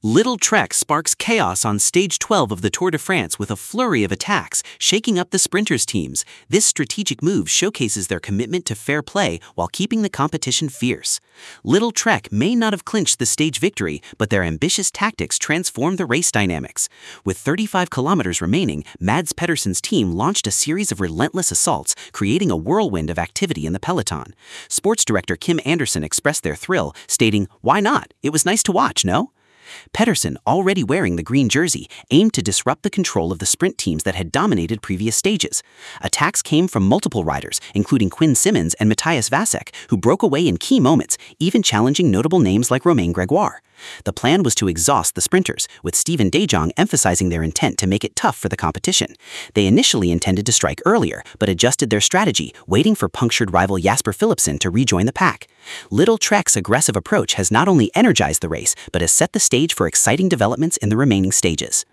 Little Trek sparks chaos on stage 12 of the Tour de France with a flurry of attacks, shaking up the sprinters' teams. This strategic move showcases their commitment to fair play while keeping the competition fierce. Little Trek may not have clinched the stage victory, but their ambitious tactics transformed the race dynamics. With 35 kilometers remaining, Mads Pedersen's team launched a series of relentless assaults, creating a whirlwind of activity in the peloton. Sports director Kim Anderson expressed their thrill, stating, "Why not? It was nice to watch, no?" Pedersen, already wearing the green jersey, aimed to disrupt the control of the sprint teams that had dominated previous stages. Attacks came from multiple riders, including Quinn Simmons and Matthias Vasek, who broke away in key moments, even challenging notable names like Romain Gregoire. The plan was to exhaust the sprinters, with Steven De Jong emphasizing their intent to make it tough for the competition. They initially intended to strike earlier, but adjusted their strategy, waiting for punctured rival Jasper Philipsen to rejoin the pack. Little Trek's aggressive approach has not only energized the race, but has set the stage for exciting developments in the remaining stages.